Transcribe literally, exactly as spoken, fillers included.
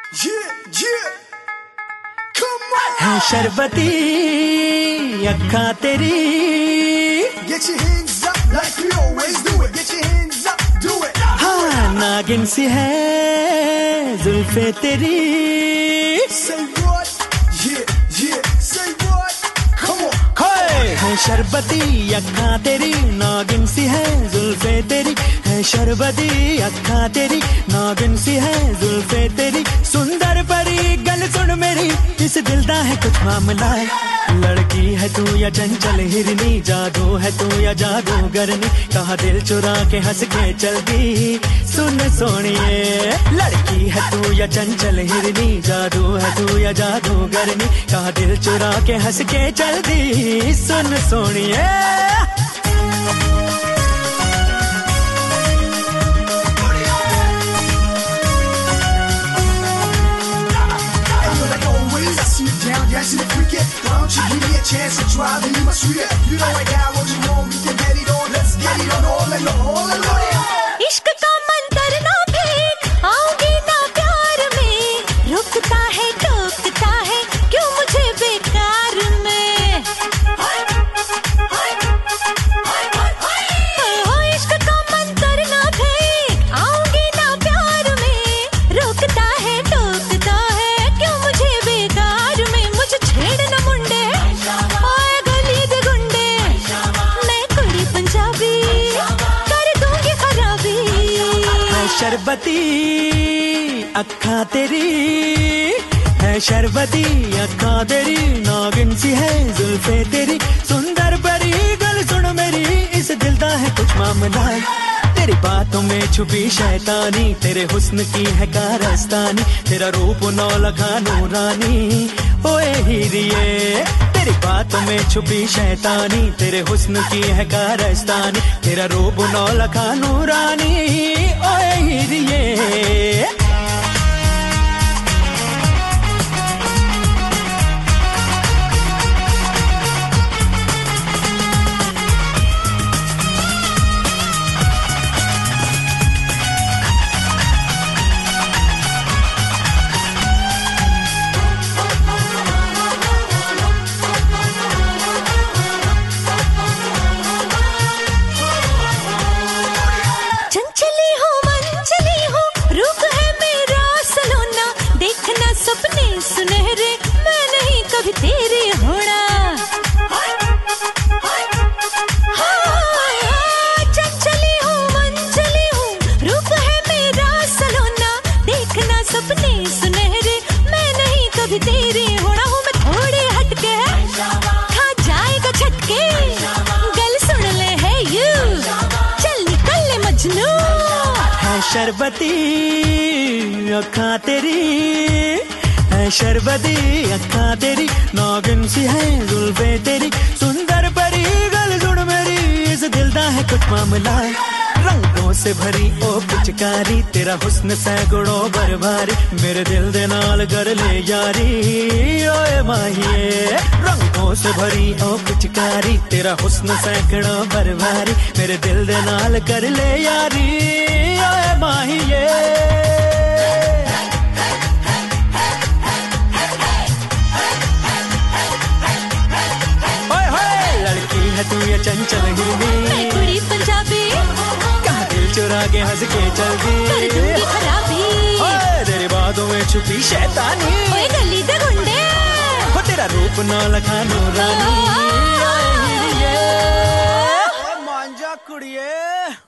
Yeah, yeah. Come on. है शरबती अक्खा तेरी. Get your hands up like we always do it. Get your hands up, do it. हाँ नागिन सी है जुल्फे तेरी. Say what? Yeah, yeah. Say what? Come on. हाय है शरबती अक्खा तेरी, नागिन सी है जुल्फे तेरी. है शरबती अक्खा तेरी, नागिन सी है जुल्फे तेरी. सुंदर परी गल सुन मेरी, इस दिल दा है कुछ मामला. लड़की है तू या चंचल हिरनी, जादू है तू या जादूगरनी. कहा दिल चुरा के हंस के चल दी, सुन सोनिए. लड़की है तू या चंचल हिरनी, जादू है तू या जादूगरनी. कहा दिल चुरा के हंस के चल दी, सुन सोनिए. Dancing the cricket, why don't you give me a chance to try to be my sweet? You know I got what you want, we can get it on. Let's get it on all and all and all. इश्क का मंतर ना फेंक, आओगे ना प्यार में. रुकता है टोकता है क्यों मुझे बेकार में. ओ इश्क का मंतर ना फेंक, आओगे ना प्यार में. रुकता है टोकता है क्यों मुझे बेकार में. मुझे छेड़ न मुंडे, ओए गली दे गुंडे. मैं कुड़ी पंजाबी कर दूंगी खराबी. है शरबती अक्खा तेरी, है शरबती अक्खा तेरी. नागिन सी है जुल्फे तेरी. सुंदर परी गल सुन मेरी, इस दिल दा है कुछ मामला. तेरी बातों में छुपी शैतानी, तेरे हुस्न की है कारस्तानी. तेरा रूप नौलखा नूरानी, ओए हीरिये. तेरी बातों में छुपी शैतानी, तेरे हुस्न की है कारस्तानी. तेरा रूप नौलखा नूरानी, ओए हीरिये. चंचली हूँ मंचली हूँ, रूप है मेरा सलोना. देखना सपने सुनहरे, मैं नहीं कभी तेरे होना. हाँ, चंचली हूँ मंचली हूँ, रूप है मेरा सलोना. देखना सपने सुनहरे, मैं नहीं कभी तेरे होना. हूँ मैं थोड़े हटके, खा जाएगा छटके. गल सुन ले है यू, चल निकल ले मजनू. है शरबती अक्खा तेरी, है शरबती अक्खा तेरी. नागिन सी है जुल्फे तेरी. सुंदर परी गल सुन मेरी, इस दिल दा है कुछ मामला. रंगों से भरी ओ पिचकारी, तेरा हुस्न सैकड़ों बरबारी. मेरे दिल दे नाल कर ले यारी, ओए माहिए. रंगों से भरी ओ पिचकारी, तेरा हुस्न सैकड़ों बरबारी. मेरे दिल दे नाल कर ले यारी, ओए माहिए. ओए होए लड़की है तू ये चंचल हिरनी, मैं कुड़ी पंजाबी कहा दिल चुरा के हंस के चल दी. कर दूंगी खराबी. ओए तेरी बातों में छुपी शैतानी, ओए गली दे गुंडे. हो तेरा रूप नौलखा नूरानी. ओए हीरिये, ओए मांझा कुड़िए.